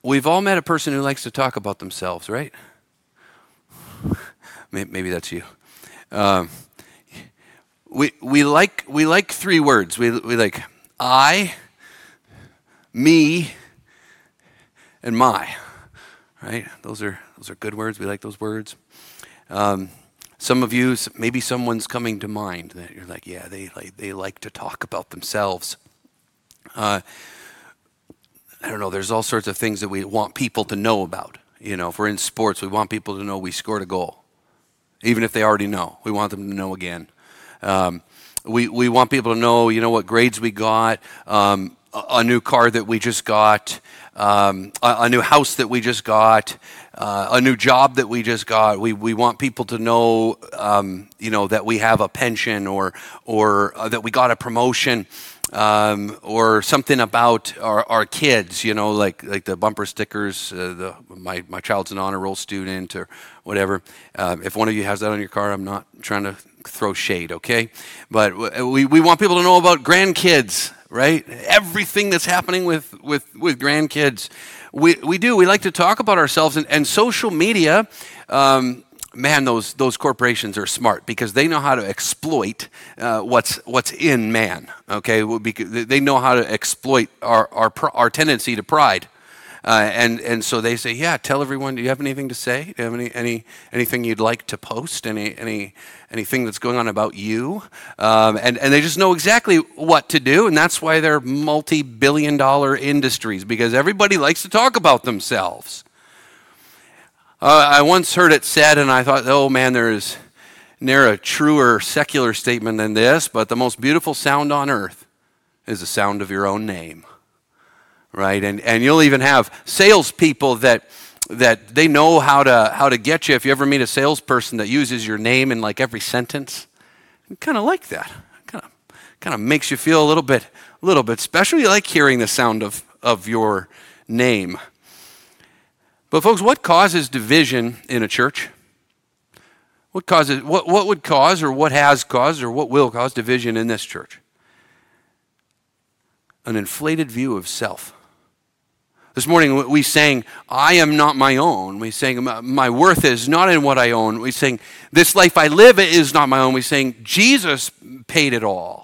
We've all met a person who likes to talk about themselves, right? Maybe that's you. Um, we like three words. We like I, me, and my. Right? Those are good words. We like those words. Some of you, maybe someone's coming to mind that you're like, yeah, they like to talk about themselves. I don't know. There's all sorts of things that we want people to know about. You know, if we're in sports, we want people to know we scored a goal, even if they already know. We want them to know again. We want people to know, you know, what grades we got, a new car that we just got, a new house that we just got, a new job that we just got. We want people to know, you know, that we have a pension or that we got a promotion, or something about our kids, you know, like the bumper stickers, my child's an honor roll student or whatever. If one of you has that on your car, I'm not trying to throw shade, okay? But we want people to know about grandkids, right? Everything that's happening with grandkids. We like to talk about ourselves, and social media, man, those corporations are smart because they know how to exploit what's in man, okay? Because they know how to exploit our tendency to pride. And so they say, yeah, tell everyone, do you have anything to say? Do you have anything you'd like to post? Anything that's going on about you? And they just know exactly what to do, and that's why they're multi-billion-dollar industries, because everybody likes to talk about themselves. I once heard it said, and I thought, oh man, there is ne'er a truer secular statement than this, but the most beautiful sound on earth is the sound of your own name. Right, and you'll even have salespeople that they know how to get you. If you ever meet a salesperson that uses your name in like every sentence, you kind of like that. Kind of makes you feel a little bit special. You like hearing the sound of your name. But folks, what causes division in a church? What would cause, or what has caused, or what will cause division in this church? An inflated view of self. This morning we sang, I am not my own. We sang, my worth is not in what I own. We sang, this life I live is not my own. We sang, Jesus paid it all.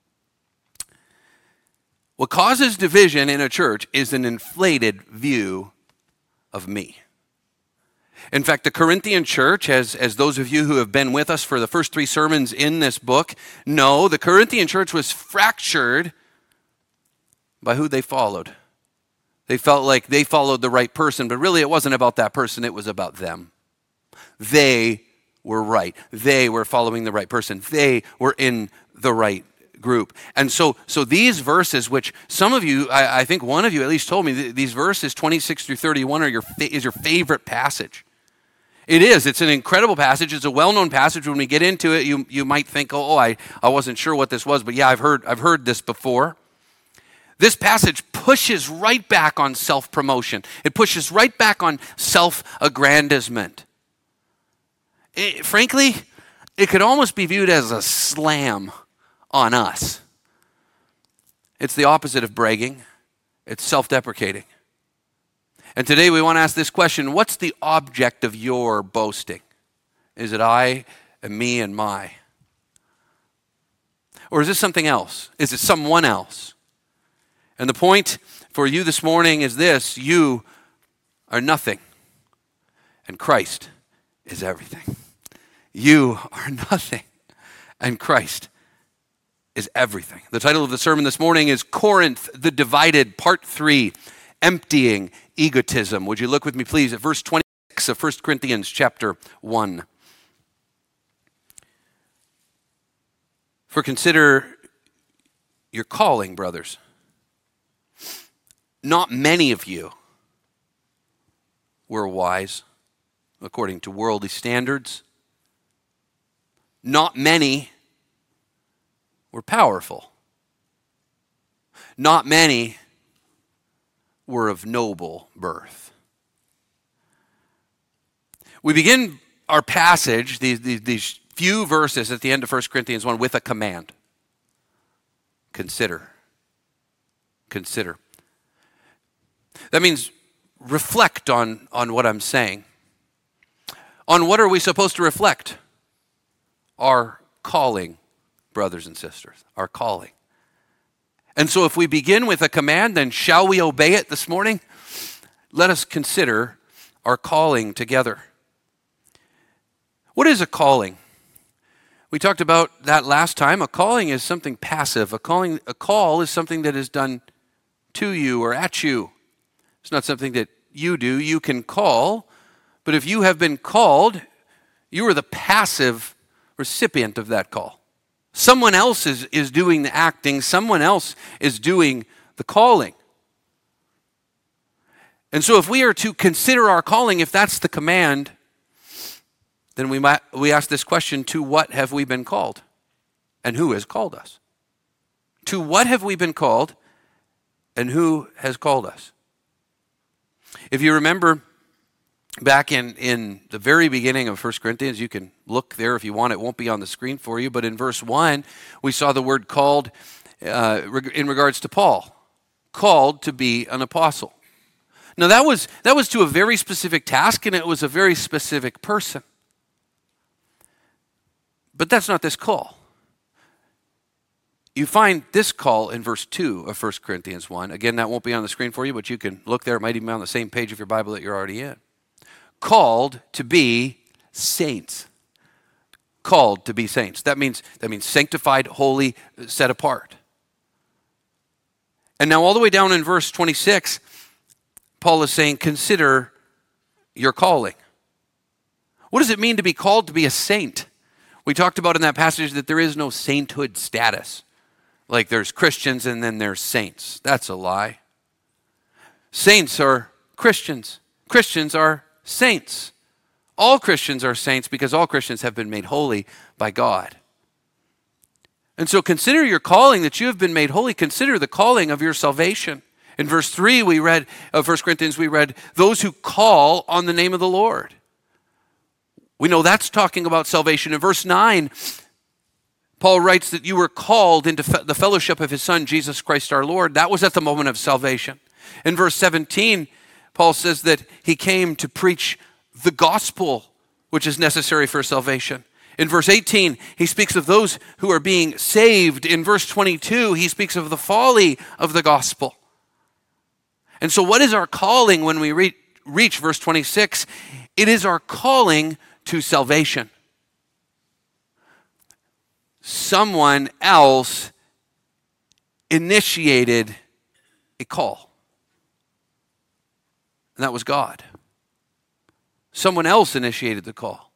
What causes division in a church is an inflated view of me. In fact, the Corinthian church, as those of you who have been with us for the first 3 sermons in this book know, the Corinthian church was fractured by who they followed. They felt like they followed the right person, but really it wasn't about that person, it was about them. They were right. They were following the right person. They were in the right group. And so these verses, which some of you, I think one of you at least told me, these verses 26 through 31 is your favorite passage. It is. It's an incredible passage. It's a well-known passage. When we get into it, you might think, I wasn't sure what this was, but yeah, I've heard this before. This passage pushes right back on self-promotion. It pushes right back on self-aggrandizement. Frankly, it could almost be viewed as a slam on us. It's the opposite of bragging. It's self-deprecating. And today we want to ask this question: what's the object of your boasting? Is it I and me and my? Or is this something else? Is it someone else? And the point for you this morning is this: you are nothing, and Christ is everything. You are nothing, and Christ is everything. The title of the sermon this morning is Corinth the Divided, Part 3, Emptying Egotism. Would you look with me, please, at verse 26 of 1 Corinthians chapter 1. For consider your calling, brothers. Not many of you were wise according to worldly standards. Not many were powerful. Not many were of noble birth. We begin our passage, these few verses at the end of 1 Corinthians 1, with a command. Consider. Consider. That means reflect on what I'm saying. On what are we supposed to reflect? Our calling, brothers and sisters, our calling. And so if we begin with a command, then shall we obey it this morning? Let us consider our calling together. What is a calling? We talked about that last time. A calling is something passive. A call is something that is done to you or at you. It's not something that you do. You can call, but if you have been called, you are the passive recipient of that call. Someone else is doing the acting. Someone else is doing the calling. And so if we are to consider our calling, if that's the command, then we ask this question, to what have we been called? And who has called us? To what have we been called? And who has called us? If you remember back in the very beginning of 1 Corinthians, you can look there if you want. It won't be on the screen for you. But in verse 1, we saw the word called in regards to Paul. Called to be an apostle. Now that was to a very specific task, and it was a very specific person. But that's not this call. You find this call in verse 2 of 1 Corinthians 1. Again, that won't be on the screen for you, but you can look there. It might even be on the same page of your Bible that you're already in. Called to be saints. Called to be saints. That means sanctified, holy, set apart. And now all the way down in verse 26, Paul is saying, consider your calling. What does it mean to be called to be a saint? We talked about in that passage that there is no sainthood status. Like there's Christians and then there's saints. That's a lie. Saints are Christians. Christians are saints. All Christians are saints because all Christians have been made holy by God. And so consider your calling that you have been made holy. Consider the calling of your salvation. In verse 3 we read of 1 Corinthians, we read, those who call on the name of the Lord. We know that's talking about salvation. In verse 9, Paul writes that you were called into the fellowship of his Son, Jesus Christ our Lord. That was at the moment of salvation. In verse 17, Paul says that he came to preach the gospel, which is necessary for salvation. In verse 18, he speaks of those who are being saved. In verse 22, he speaks of the folly of the gospel. And so what is our calling when we reach verse 26? It is our calling to salvation. Someone else initiated a call. And that was God. Someone else initiated the call.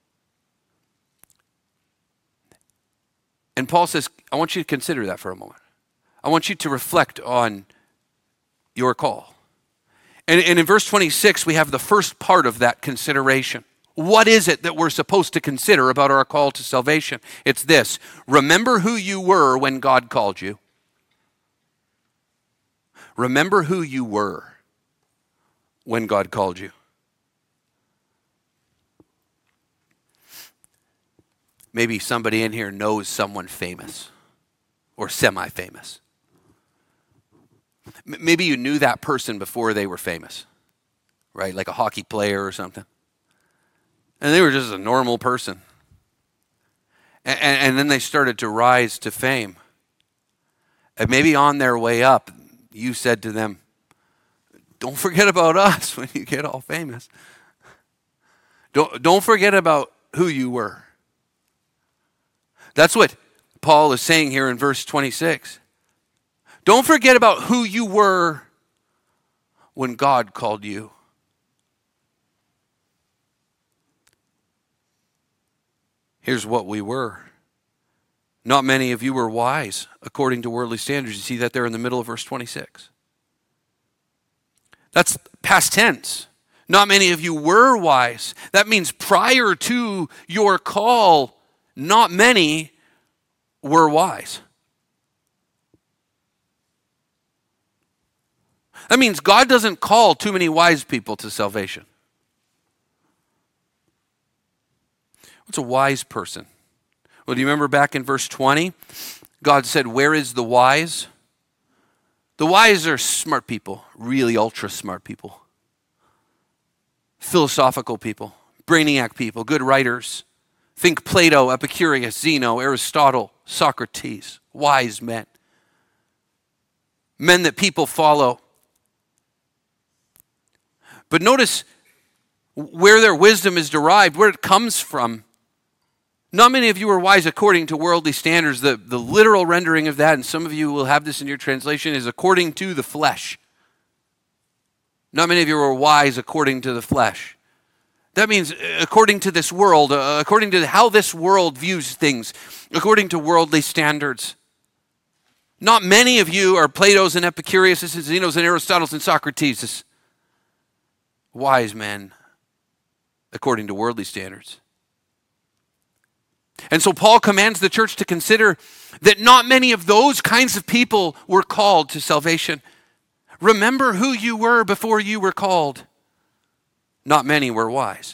And Paul says, I want you to consider that for a moment. I want you to reflect on your call. And in verse 26, we have the first part of that consideration. What is it that we're supposed to consider about our call to salvation? It's this. Remember who you were when God called you. Remember who you were when God called you. Maybe somebody in here knows someone famous or semi-famous. Maybe you knew that person before they were famous, right? Like a hockey player or something. And they were just a normal person. And then they started to rise to fame. And maybe on their way up, you said to them, don't forget about us when you get all famous. Don't forget about who you were. That's what Paul is saying here in verse 26. Don't forget about who you were when God called you. Here's what we were. Not many of you were wise according to worldly standards. You see that there in the middle of verse 26. That's past tense. Not many of you were wise. That means prior to your call, not many were wise. That means God doesn't call too many wise people to salvation. What's a wise person? Well, do you remember back in verse 20? God said, where is the wise? The wise are smart people, really ultra smart people. philosophical people, brainiac people, good writers. Think Plato, Epicurus, Zeno, Aristotle, Socrates, wise men. Men that people follow. But notice where their wisdom is derived, where it comes from. Not many of you are wise according to worldly standards. The literal rendering of that, and some of you will have this in your translation, is according to the flesh. Not many of you are wise according to the flesh. That means according to this world, according to how this world views things, according to worldly standards. Not many of you are Plato's and Epicurus and Zenos and Aristotle's and Socrates. Wise men according to worldly standards. And so Paul commands the church to consider that not many of those kinds of people were called to salvation. Remember who you were before you were called. Not many were wise.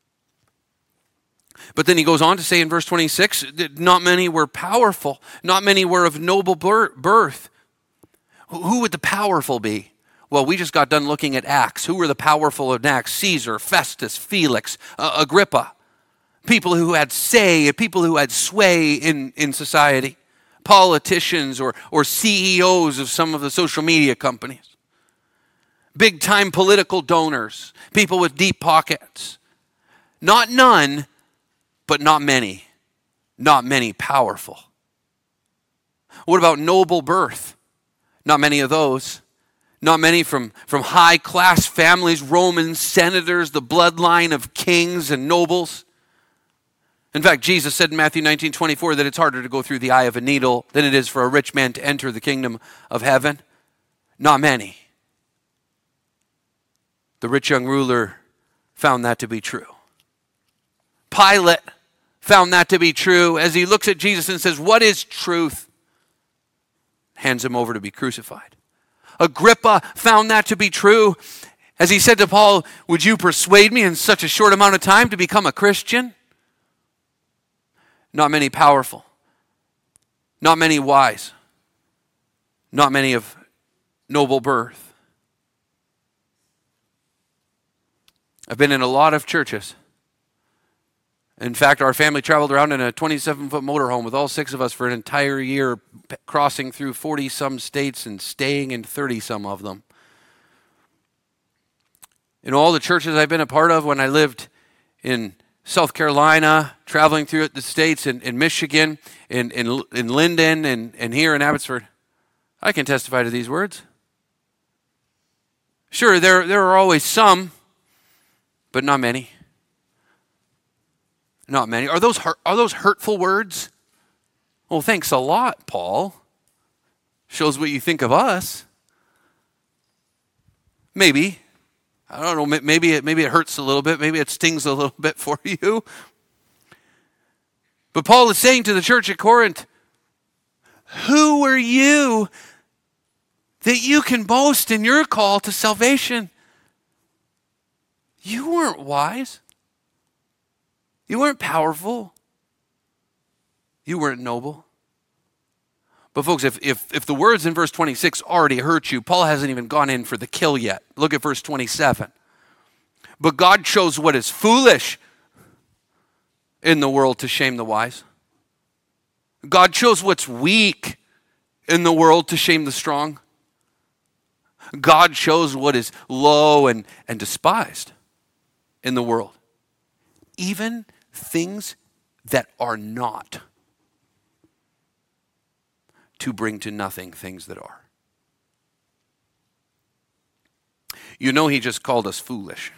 But then he goes on to say in verse 26 that not many were powerful. Not many were of noble birth. Who would the powerful be? Well, we just got done looking at Acts. Who were the powerful in Acts? Caesar, Festus, Felix, Agrippa. People who had say, people who had sway in society. Politicians or CEOs of some of the social media companies. Big-time political donors. People with deep pockets. Not none, but not many. Not many powerful. What about noble birth? Not many of those. Not many from high-class families, Roman senators, the bloodline of kings and nobles. In fact, Jesus said in Matthew 19:24 that it's harder to go through the eye of a needle than it is for a rich man to enter the kingdom of heaven. Not many. The rich young ruler found that to be true. Pilate found that to be true as he looks at Jesus and says, "What is truth?" Hands him over to be crucified. Agrippa found that to be true as he said to Paul, "Would you persuade me in such a short amount of time to become a Christian?" Not many powerful. Not many wise. Not many of noble birth. I've been in a lot of churches. In fact, our family traveled around in a 27-foot motorhome with all 6 of us for an entire year, crossing through 40-some states and staying in 30-some of them. In all the churches I've been a part of, when I lived in South Carolina, traveling through the states, in Michigan, in Linden, and here in Abbotsford, I can testify to these words. Sure, there are always some, but not many. Not many. Are those hurtful words? Well, thanks a lot, Paul. Shows what you think of us. Maybe. I don't know, maybe it hurts a little bit. Maybe it stings a little bit for you. But Paul is saying to the church at Corinth, who are you that you can boast in your call to salvation? You weren't wise. You weren't powerful. You weren't noble. But folks, if the words in verse 26 already hurt you, Paul hasn't even gone in for the kill yet. Look at verse 27. But God chose what is foolish in the world to shame the wise. God chose what's weak in the world to shame the strong. God chose what is low and despised in the world. Even things that are not, to bring to nothing things that are. You know, he just called us foolish.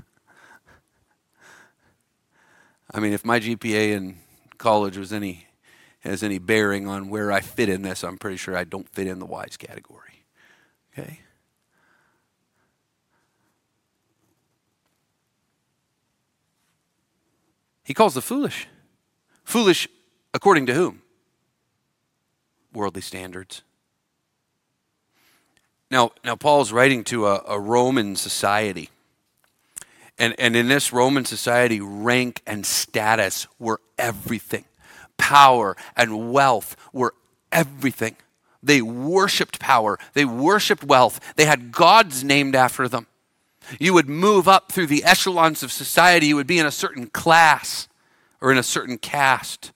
I mean, if my GPA in college has any bearing on where I fit in this, I'm pretty sure I don't fit in the wise category. Okay? He calls the foolish. Foolish according to whom? Worldly standards. Now Paul's writing to a Roman society. And in this Roman society, rank and status were everything. Power and wealth were everything. They worshipped power. They worshipped wealth. They had gods named after them. You would move up through the echelons of society. You would be in a certain class or in a certain caste.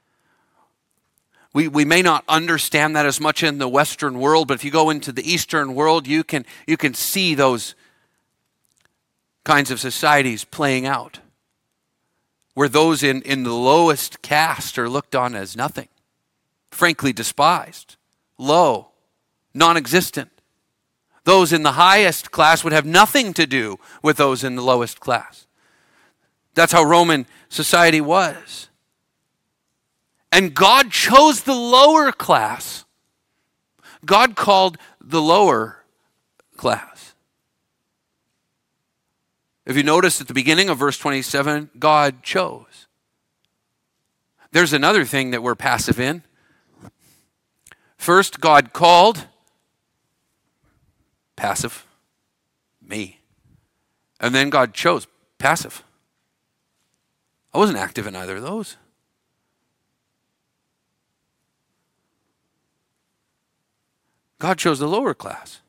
We may not understand that as much in the Western world, but if you go into the Eastern world, you can see those kinds of societies playing out, where those in the lowest caste are looked on as nothing, frankly despised, low, non-existent. Those in the highest class would have nothing to do with those in the lowest class. That's how Roman society was. And God chose the lower class. God called the lower class. If you notice at the beginning of verse 27, God chose. There's another thing that we're passive in. First, God called, passive, me. And then God chose, passive. I wasn't active in either of those. God chose the lower class.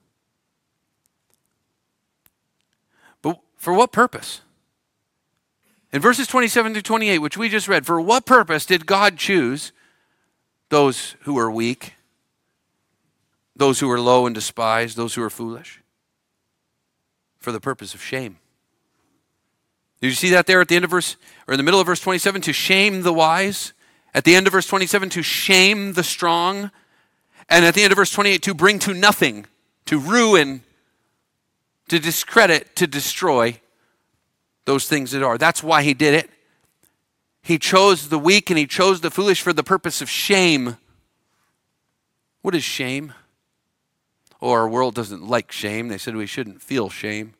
But for what purpose? In verses 27 through 28, which we just read, for what purpose did God choose those who were weak, those who were low and despised, those who were foolish? For the purpose of shame. Did you see that there at the end of verse, or in the middle of verse 27, to shame the wise? At the end of verse 27, to shame the strong? And at the end of verse 28, to bring to nothing, to ruin, to discredit, to destroy those things that are. That's why he did it. He chose the weak and he chose the foolish for the purpose of shame. What is shame? Oh, our world doesn't like shame. They said we shouldn't feel shame.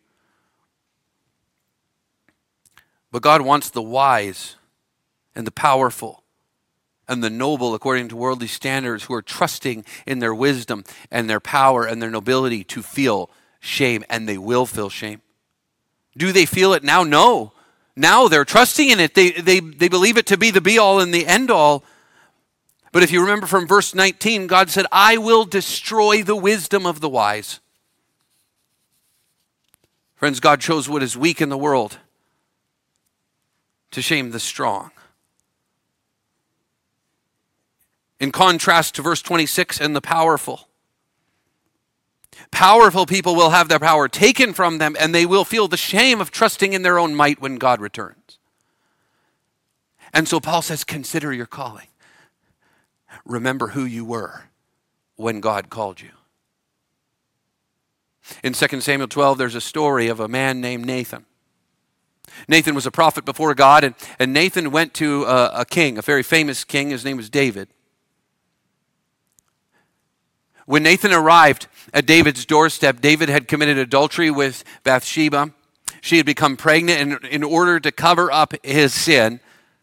But God wants the wise and the powerful and the noble, according to worldly standards, who are trusting in their wisdom and their power and their nobility to feel shame, and they will feel shame. Do they feel it now? No. Now they're trusting in it. They believe it to be the be-all and the end-all. But if you remember from verse 19, God said, I will destroy the wisdom of the wise. Friends, God chose what is weak in the world to shame the strong. In contrast to verse 26 and the powerful. Powerful people will have their power taken from them, and they will feel the shame of trusting in their own might when God returns. And so Paul says, consider your calling. Remember who you were when God called you. In 2 Samuel 12, there's a story of a man named Nathan. Nathan was a prophet before God, and Nathan went to a king, a very famous king. His name was David. When Nathan arrived at David's doorstep, David had committed adultery with Bathsheba. She had become pregnant, and in order to cover up his sin,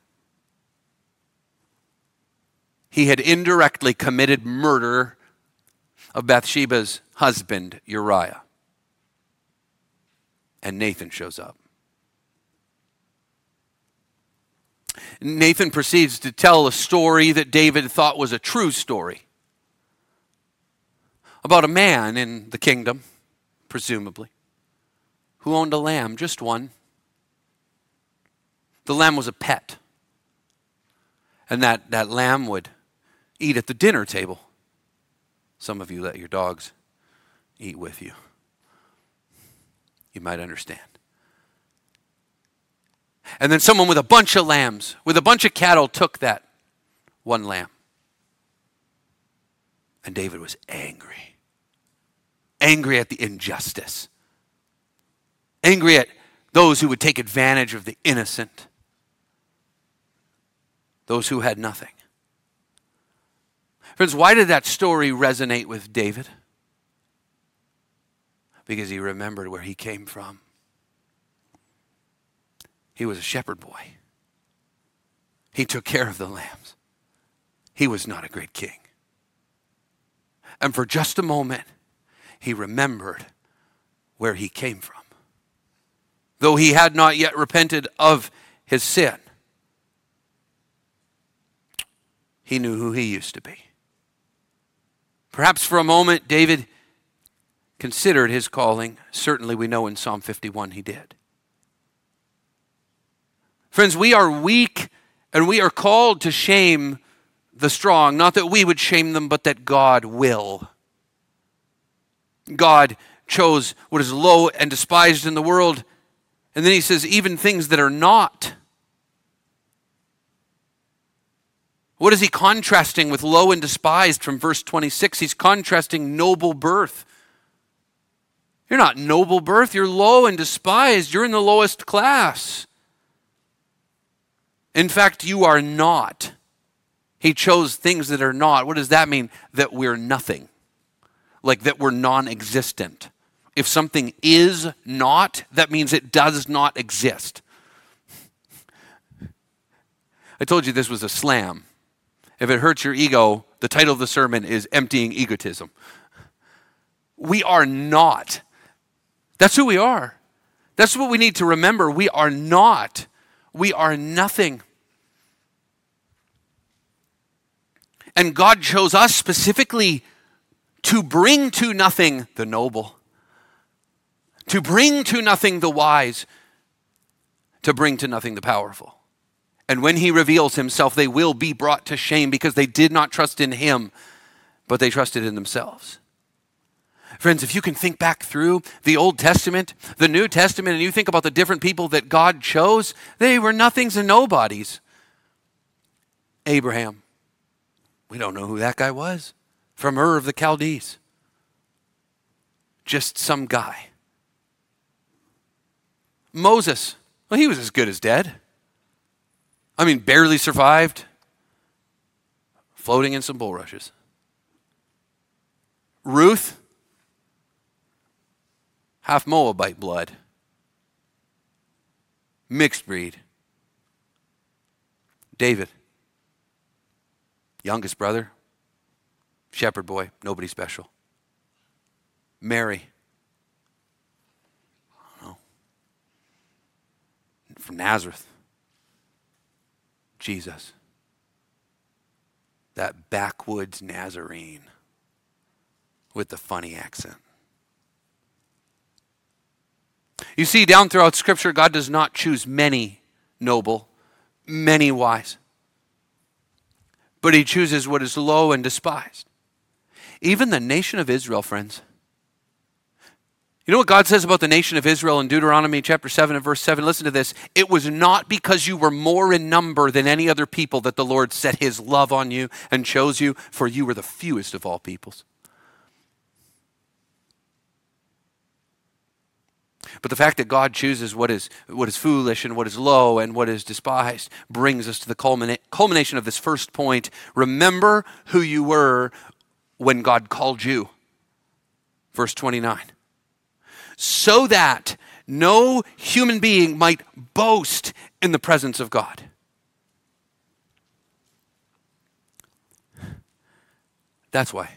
he had indirectly committed murder of Bathsheba's husband, Uriah. And Nathan shows up. Nathan proceeds to tell a story that David thought was a true story about a man in the kingdom, presumably, who owned a lamb, just one. The lamb was a pet. And that lamb would eat at the dinner table. Some of you let your dogs eat with you. You might understand. And then someone with a bunch of lambs, with a bunch of cattle, took that one lamb. And David was angry. Angry at the injustice. Angry at those who would take advantage of the innocent. Those who had nothing. Friends, why did that story resonate with David? Because he remembered where he came from. He was a shepherd boy. He took care of the lambs. He was not a great king. And for just a moment, he remembered where he came from. Though he had not yet repented of his sin, he knew who he used to be. Perhaps for a moment, David considered his calling, certainly we know in Psalm 51 he did. Friends, we are weak and we are called to shame the strong. Not that we would shame them, but that God will. God chose what is low and despised in the world. And then he says, even things that are not. What is he contrasting with low and despised from verse 26? He's contrasting noble birth. You're not noble birth, you're low and despised. You're in the lowest class. In fact, you are not. He chose things that are not. What does that mean? That we're nothing. Like that we're non-existent. If something is not, that means it does not exist. I told you this was a slam. If it hurts your ego, the title of the sermon is Emptying Egotism. We are not. That's who we are. That's what we need to remember. We are not. We are nothing. And God chose us specifically to bring to nothing the noble, to bring to nothing the wise, to bring to nothing the powerful. And when he reveals himself, they will be brought to shame because they did not trust in him, but they trusted in themselves. Friends, if you can think back through the Old Testament, the New Testament, and you think about the different people that God chose, they were nothings and nobodies. Abraham, we don't know who that guy was. From Ur of the Chaldees. Just some guy. Moses, well, he was as good as dead. I mean, barely survived. Floating in some bulrushes. Ruth, half Moabite blood. Mixed breed. David, youngest brother. Shepherd boy, nobody special. Mary, I don't know, from Nazareth. Jesus, that backwoods Nazarene with the funny accent. You see, down throughout Scripture, God does not choose many noble, many wise, but he chooses what is low and despised. Even the nation of Israel, friends. You know what God says about the nation of Israel in Deuteronomy chapter 7 and verse 7? Listen to this. It was not because you were more in number than any other people that the Lord set his love on you and chose you, for you were the fewest of all peoples. But the fact that God chooses what is foolish and what is low and what is despised brings us to the culmination of this first point. Remember who you were when God called you. Verse 29. So that no human being might boast in the presence of God. That's why.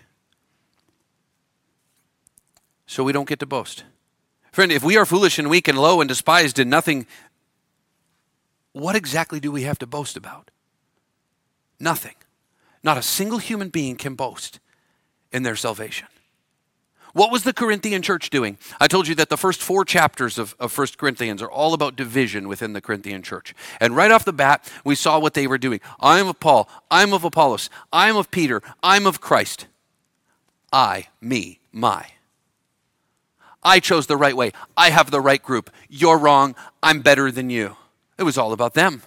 So we don't get to boast. Friend, if we are foolish and weak and low and despised and nothing, what exactly do we have to boast about? Nothing. Not a single human being can boast in their salvation. What was the Corinthian church doing? I told you that the first 4 chapters of 1 Corinthians are all about division within the Corinthian church. And right off the bat, we saw what they were doing. I am of Paul. I am of Apollos. I am of Peter. I am of Christ. I, me, my. I chose the right way. I have the right group. You're wrong. I'm better than you. It was all about them.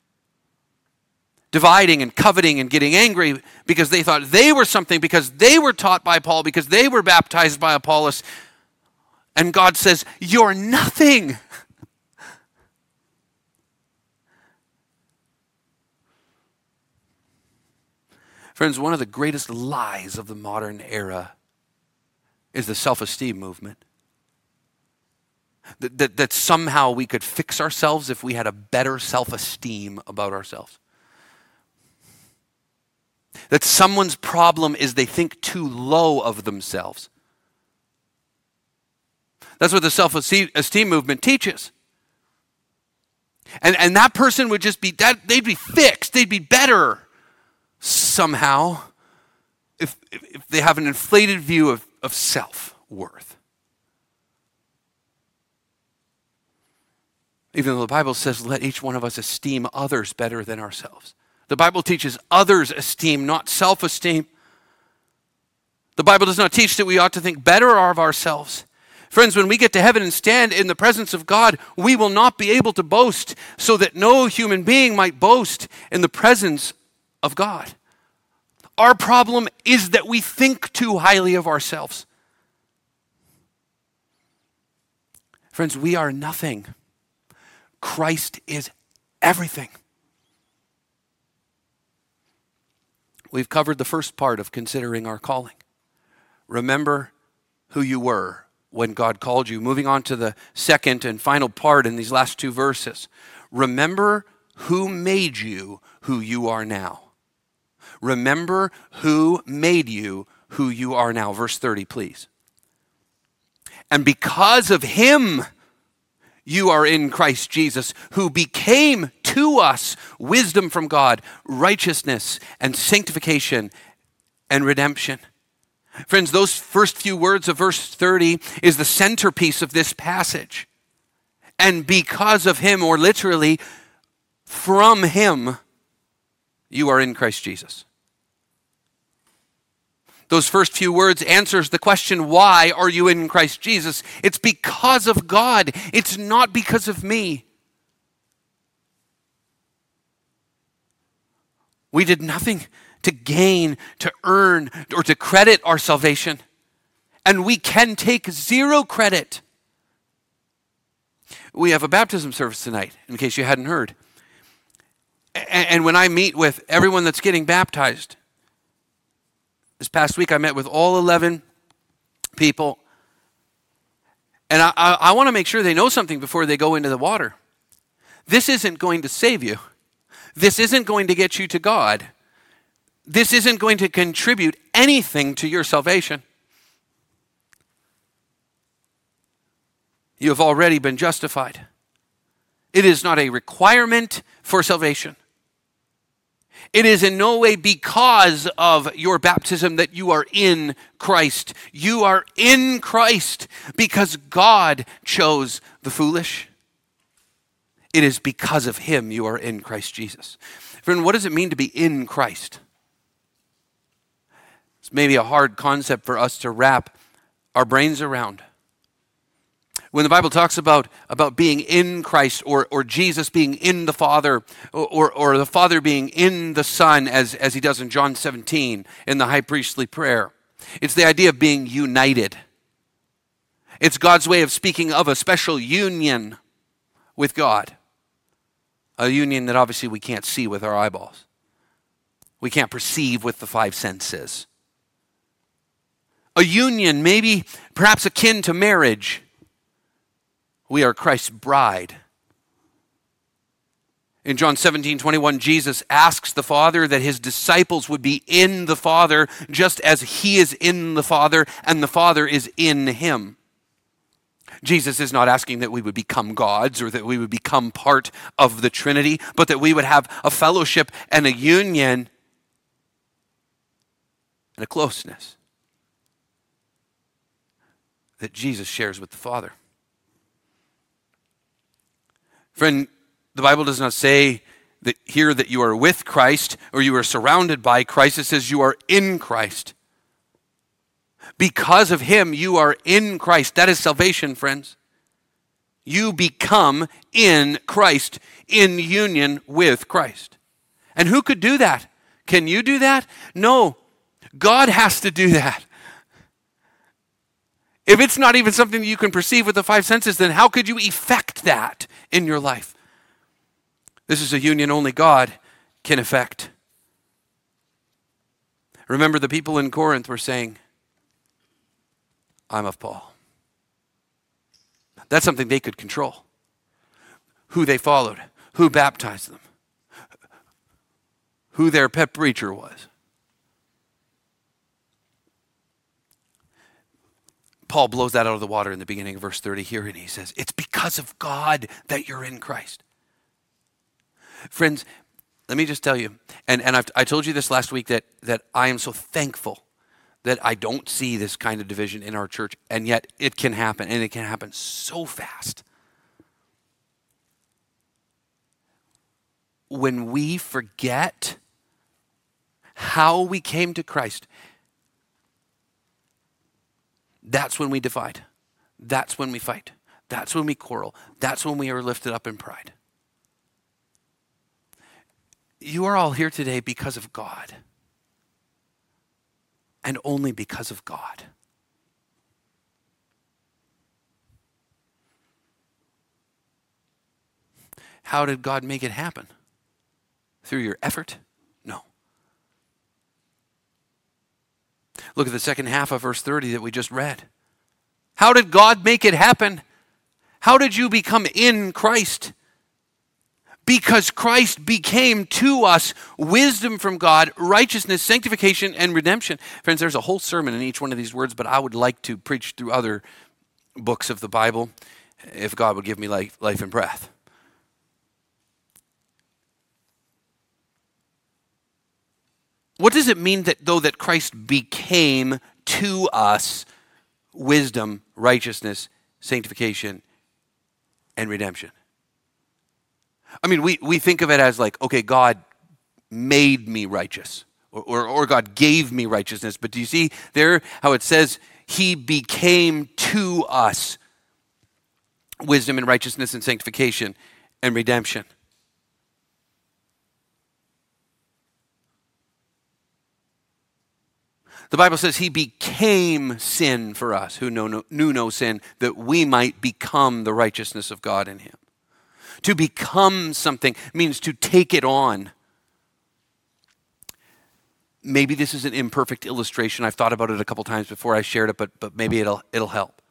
Dividing and coveting and getting angry because they thought they were something, because they were taught by Paul, because they were baptized by Apollos. And God says, you're nothing. Friends, one of the greatest lies of the modern era is the self-esteem movement. That somehow we could fix ourselves if we had a better self-esteem about ourselves. That someone's problem is they think too low of themselves. That's what the self-esteem movement teaches. And that person would just be, they'd be fixed, they'd be better somehow if they have an inflated view of self-worth. Even though the Bible says, let each one of us esteem others better than ourselves. The Bible teaches others' esteem, not self-esteem. The Bible does not teach that we ought to think better of ourselves. Friends, when we get to heaven and stand in the presence of God, we will not be able to boast, so that no human being might boast in the presence of God. Our problem is that we think too highly of ourselves. Friends, we are nothing. Christ is everything. We've covered the first part of considering our calling. Remember who you were when God called you. Moving on to the second and final part in these last two verses. Remember who made you who you are now. Remember who made you who you are now. Verse 30, please. And because of him, you are in Christ Jesus, who became to us wisdom from God, righteousness and sanctification and redemption. Friends, those first few words of verse 30 is the centerpiece of this passage. And because of him, or literally, from him, you are in Christ Jesus. Those first few words answers the question, why are you in Christ Jesus? It's because of God. It's not because of me. We did nothing to gain, to earn, or to credit our salvation. And we can take zero credit. We have a baptism service tonight, in case you hadn't heard. And when I meet with everyone that's getting baptized, this past week I met with all 11 people. And I want to make sure they know something before they go into the water. This isn't going to save you. This isn't going to get you to God. This isn't going to contribute anything to your salvation. You have already been justified. It is not a requirement for salvation. It is in no way because of your baptism that you are in Christ. You are in Christ because God chose the foolish. It is because of him you are in Christ Jesus. Friend, what does it mean to be in Christ? It's maybe a hard concept for us to wrap our brains around. When the Bible talks about being in Christ, or Jesus being in the Father, or the Father being in the Son, as he does in John 17 in the high priestly prayer, it's the idea of being united. It's God's way of speaking of a special union with God. A union that obviously we can't see with our eyeballs. We can't perceive with the five senses. A union maybe perhaps akin to marriage. We are Christ's bride. In John 17:21, Jesus asks the Father that his disciples would be in the Father just as he is in the Father and the Father is in him. Jesus is not asking that we would become gods or that we would become part of the Trinity, but that we would have a fellowship and a union and a closeness that Jesus shares with the Father. Friend, the Bible does not say that here that you are with Christ or you are surrounded by Christ. It says you are in Christ. Because of him, you are in Christ. That is salvation, friends. You become in Christ, in union with Christ. And who could do that? Can you do that? No. God has to do that. If it's not even something that you can perceive with the five senses, then how could you effect that in your life? This is a union only God can effect. Remember, the people in Corinth were saying, I'm of Paul. That's something they could control. Who they followed, who baptized them, who their pet preacher was. Paul blows that out of the water in the beginning of verse 30 here, and he says, it's because of God that you're in Christ. Friends, let me just tell you, and I told you this last week, that I am so thankful that I don't see this kind of division in our church, and yet it can happen, and it can happen so fast. when we forget how we came to Christ, that's when we divide. That's when we fight. That's when we quarrel. That's when we are lifted up in pride. You are all here today because of God. And only because of God. How did God make it happen? Through your effort? No. Look at the second half of verse 30 that we just read. How did God make it happen? How did you become in Christ? Because Christ became to us wisdom from God, righteousness, sanctification, and redemption. Friends, there's a whole sermon in each one of these words, but I would like to preach through other books of the Bible if God would give me life and breath. What does it mean that Christ became to us wisdom, righteousness, sanctification, and redemption? I mean, we think of it as like, okay, God made me righteous, or God gave me righteousness. But do you see there how it says he became to us wisdom and righteousness and sanctification and redemption? The Bible says he became sin for us who knew no sin, that we might become the righteousness of God in him. To become something means to take it on. Maybe this is an imperfect illustration. I've thought about it a couple times before I shared it, but maybe it'll help.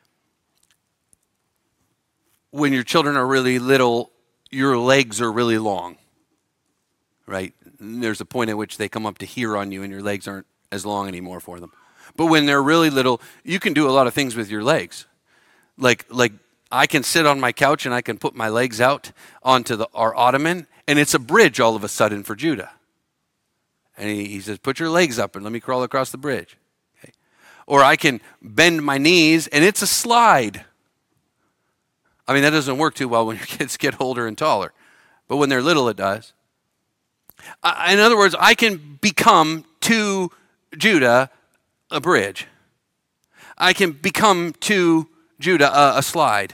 When your children are really little, your legs are really long, right? And there's a point at which they come up to here on you and your legs aren't as long anymore for them. But when they're really little, you can do a lot of things with your legs. Like I can sit on my couch and I can put my legs out onto our ottoman, and it's a bridge all of a sudden for Judah. And he says, put your legs up and let me crawl across the bridge. Okay. Or I can bend my knees and it's a slide. I mean, that doesn't work too well when your kids get older and taller. But when they're little, it does. In other words, I can become to Judah a bridge. I can become to Judah a slide.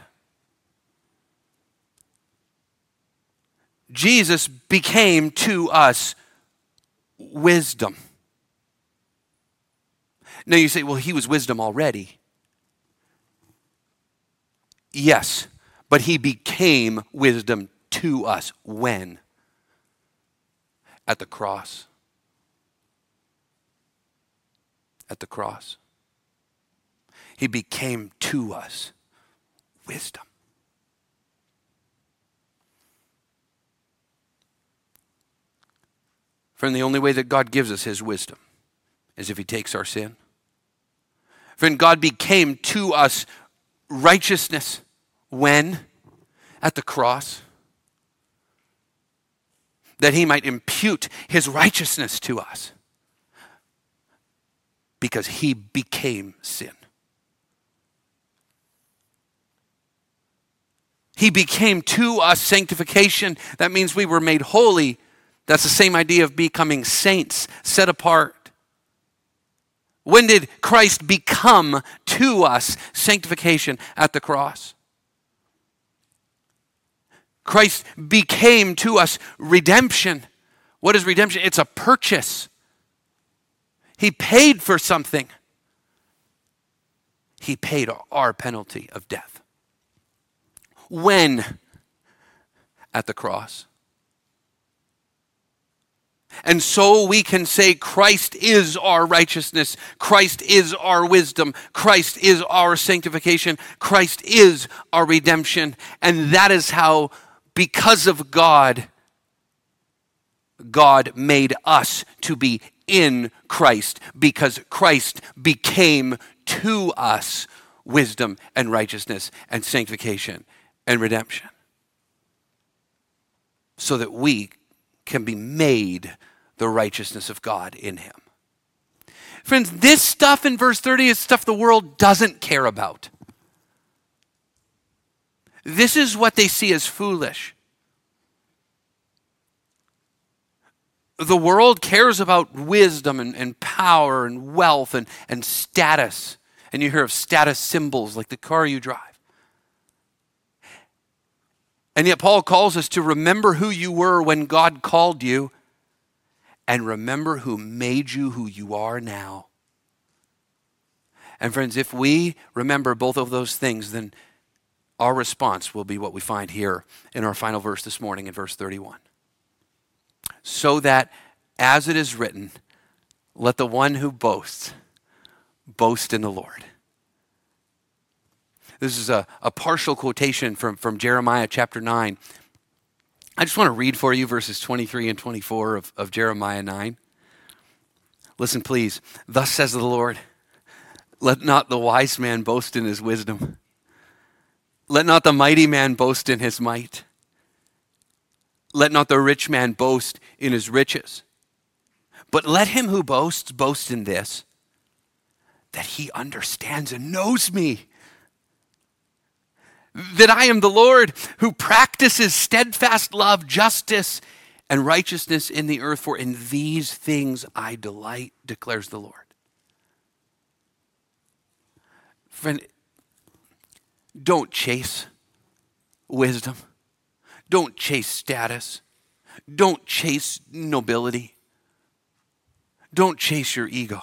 Jesus became to us wisdom. Now you say, well, he was wisdom already. Yes, but he became wisdom to us when? At the cross. At the cross. He became to us wisdom. Friend, the only way that God gives us his wisdom is if he takes our sin. Friend, God became to us righteousness when? At the cross. That he might impute his righteousness to us. Because he became sin. He became to us sanctification. That means we were made holy. That's the same idea of becoming saints, set apart. When did Christ become to us sanctification? At the cross. Christ became to us redemption. What is redemption? It's a purchase. He paid for something. He paid our penalty of death. When? At the cross. And so we can say Christ is our righteousness. Christ is our wisdom. Christ is our sanctification. Christ is our redemption. And that is how, because of God, God made us to be in Christ, because Christ became to us wisdom and righteousness and sanctification and redemption. So that we can be made the righteousness of God in him. Friends, this stuff in verse 30 is stuff the world doesn't care about. This is what they see as foolish. The world cares about wisdom and power and wealth and status. And you hear of status symbols like the car you drive. And yet Paul calls us to remember who you were when God called you and remember who made you who you are now. And friends, if we remember both of those things, then our response will be what we find here in our final verse this morning in verse 31. So that, as it is written, let the one who boasts, boast in the Lord. This is a partial quotation from Jeremiah chapter 9. I just want to read for you verses 23 and 24 of Jeremiah 9. Listen, please. Thus says the Lord, let not the wise man boast in his wisdom. Let not the mighty man boast in his might. Let not the rich man boast in his riches. But let him who boasts boast in this, that he understands and knows me, that I am the Lord who practices steadfast love, justice, and righteousness in the earth, for in these things I delight, declares the Lord. Friend, don't chase wisdom. Don't chase status. Don't chase nobility. Don't chase your ego.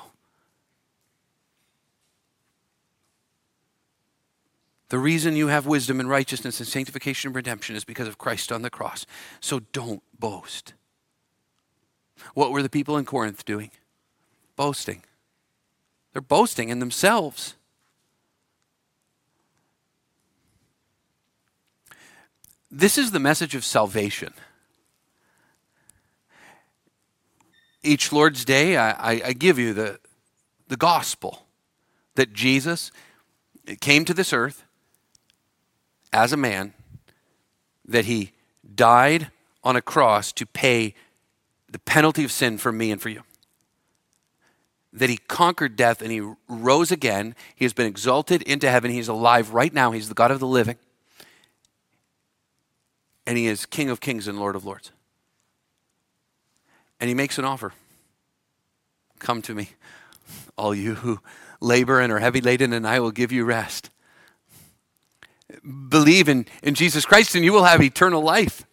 The reason you have wisdom and righteousness and sanctification and redemption is because of Christ on the cross. So don't boast. What were the people in Corinth doing? Boasting. They're boasting in themselves. This is the message of salvation. Each Lord's Day, I give you the gospel that Jesus came to this earth as a man, that he died on a cross to pay the penalty of sin for me and for you. That he conquered death and he rose again. He has been exalted into heaven. He's alive right now. He's the God of the living. And he is King of kings and Lord of lords. And he makes an offer. Come to me, all you who labor and are heavy laden, and I will give you rest. Believe in Jesus Christ and you will have eternal life.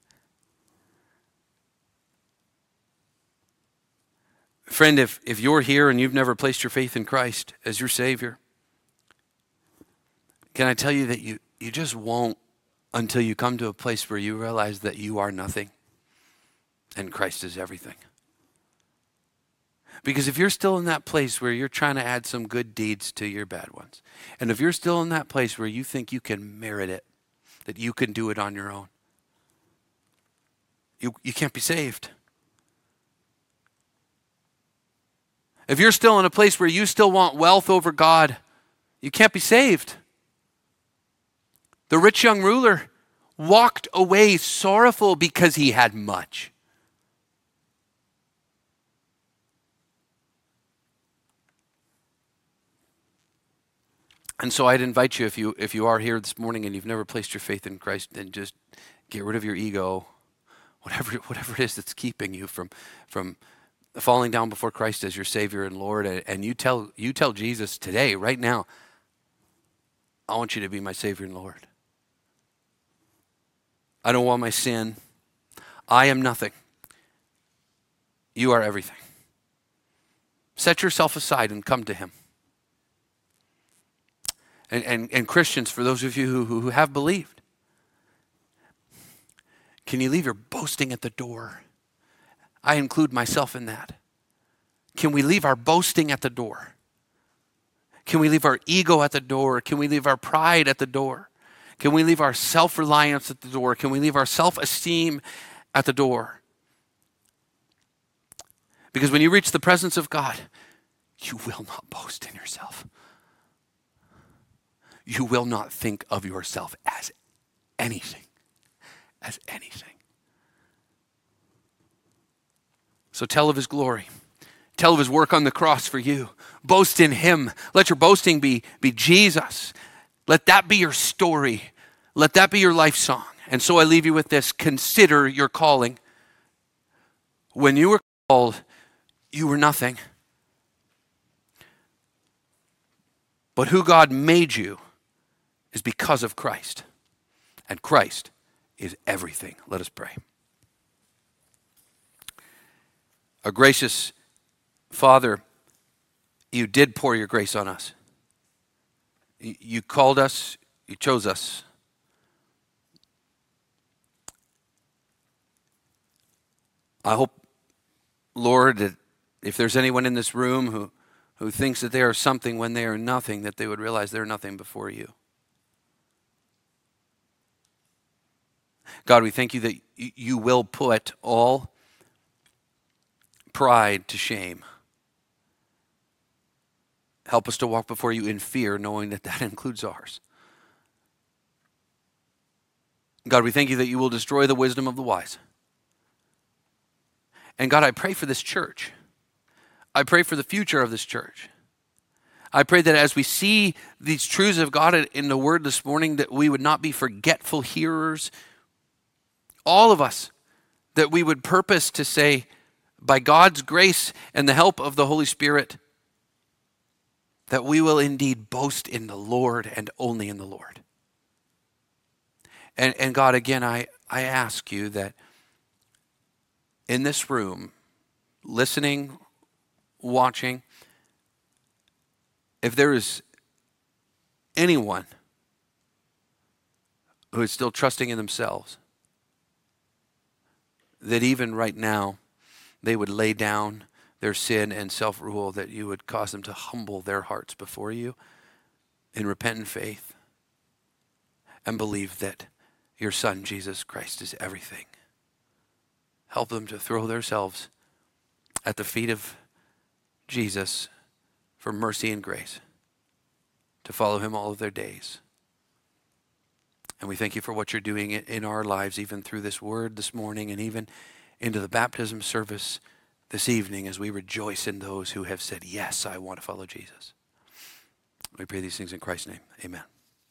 Friend, if you're here and you've never placed your faith in Christ as your Savior, can I tell you that you just won't until you come to a place where you realize that you are nothing and Christ is everything. Because if you're still in that place where you're trying to add some good deeds to your bad ones, and if you're still in that place where you think you can merit it, that you can do it on your own, you can't be saved. If you're still in a place where you still want wealth over God, you can't be saved. The rich young ruler walked away sorrowful because he had much. And so I'd invite you, if you are here this morning and you've never placed your faith in Christ, then just get rid of your ego, whatever it is that's keeping you from falling down before Christ as your Savior and Lord, and you tell Jesus today, right now, I want you to be my Savior and Lord. I don't want my sin. I am nothing. You are everything. Set yourself aside and come to him. And Christians, for those of you who have believed, can you leave your boasting at the door? I include myself in that. Can we leave our boasting at the door? Can we leave our ego at the door? Can we leave our pride at the door? Can we leave our self-reliance at the door? Can we leave our self-esteem at the door? Because when you reach the presence of God, you will not boast in yourself. You will not think of yourself as anything. As anything. So tell of his glory. Tell of his work on the cross for you. Boast in him. Let your boasting be Jesus. Let that be your story. Let that be your life song. And so I leave you with this. Consider your calling. When you were called, you were nothing. But who God made you is because of Christ. And Christ is everything. Let us pray. Our gracious Father, you did pour your grace on us. You called us, you chose us. I hope, Lord, that if there's anyone in this room who thinks that they are something when they are nothing, that they would realize they're nothing before you. God, we thank you that you will put all pride to shame. Help us to walk before you in fear, knowing that that includes ours. God, we thank you that you will destroy the wisdom of the wise. And God, I pray for this church. I pray for the future of this church. I pray that as we see these truths of God in the Word this morning, that we would not be forgetful hearers. All of us, that we would purpose to say, by God's grace and the help of the Holy Spirit, that we will indeed boast in the Lord and only in the Lord. And God, again, I ask you that in this room, listening, watching, if there is anyone who is still trusting in themselves, that even right now they would lay down their sin and self-rule, that you would cause them to humble their hearts before you in repentant faith and believe that your Son, Jesus Christ, is everything. Help them to throw themselves at the feet of Jesus for mercy and grace, to follow him all of their days. And we thank you for what you're doing in our lives, even through this word this morning and even into the baptism service this evening, as we rejoice in those who have said, yes, I want to follow Jesus. We pray these things in Christ's name. Amen.